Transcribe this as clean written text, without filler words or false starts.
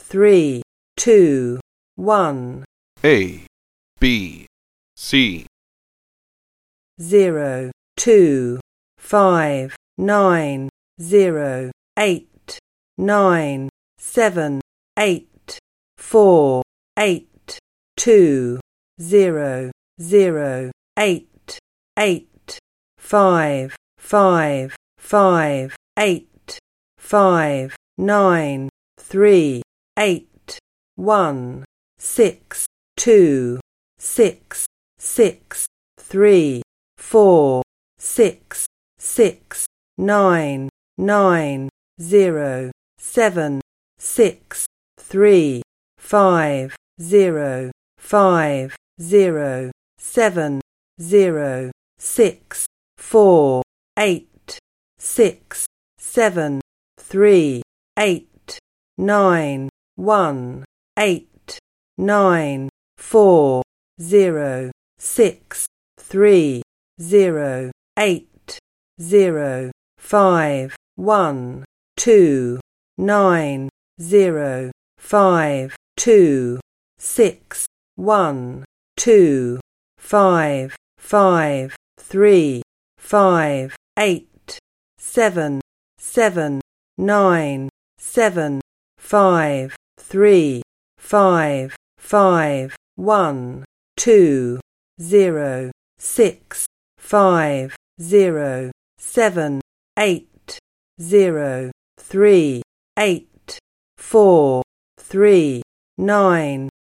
3, 2, 1. A, B, C. 0, 2, 5, 9, 0, 8, 9, 7, 8, 4, 8, 2, 0, 0, 8, 8, 5, 5, 5, 8, 5, 9, 3, 8, 1, 6, 2, 6, 6, 3, 4, 6, 6, 9, 9, 0, 7, 6, 3, 5, 0, 5, 0, 7, 0, 6, 4, 8, 6, 7, 3, 8, 9, 1, 8, 9, 4, 0, 6, 3, 0, 8, 0, 5, 1, 2, 9, 0, 5, 2, 6, 1, 2, 5, 5, 3, 5, 8, 7, 7, 9, 7, 5, 3, 5, 5, 1, 2, 0, 6, 5, 0, 7, 8, 0, 3, 8, 4, 3, 9,